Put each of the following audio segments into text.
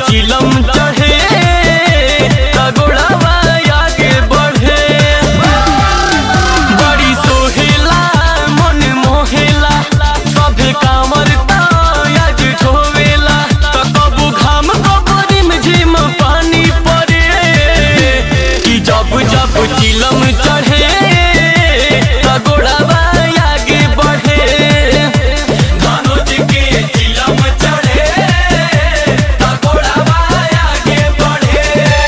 चिलम चढ़े तगोड़ावा आगे बढ़े। बड़ी सोहेला मन मोहेला सभे कामर आज ढोवेला। तो कबू घाम कबू रिम झिम पानी पड़े कि जब जब चिलम चढ़े तगोड़ावा आगे बढ़े। धनुष के चिलम चढ़े तगोड़ावा आगे बढ़े।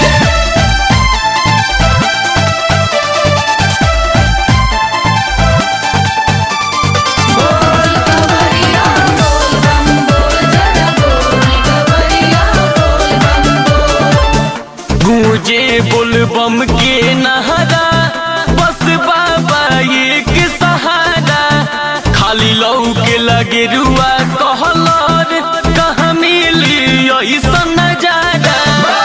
गूंजे बोलबम के नहरा बस बाबा एक सहारा। खाली लौ के लगे रुआ कहलर कहाँ मिली ऐसा नजारा।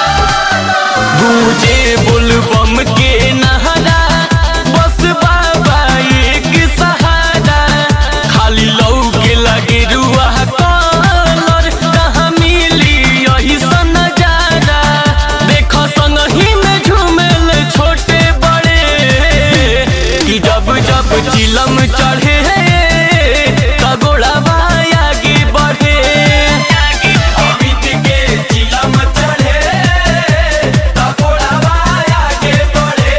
गूंजे बोलबम के नहरा बस बाबा एक सहारा। खाली लौ के लगे रुआ कहलर कहाँ मिली ऐसा नजारा। देखो संगही में झूमेल छोटे बड़े कि जब जब चिलम चढ़े तगोड़ावा आगे बढ़े। अमित के चिलम चढ़े तगोड़ावा आगे बढ़े।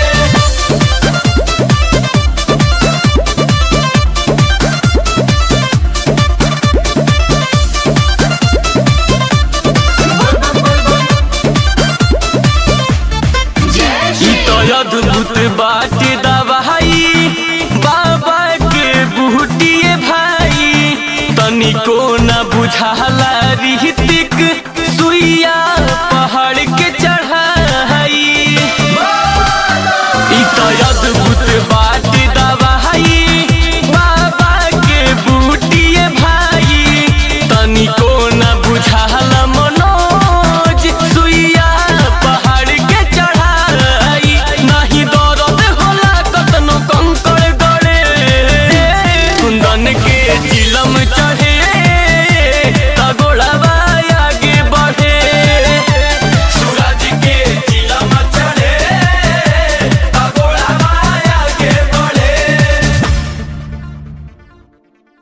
अद्भुत बात दवाई बाबा के बूटिए भाई। तनिको न बुझाला ऋतिक सुइया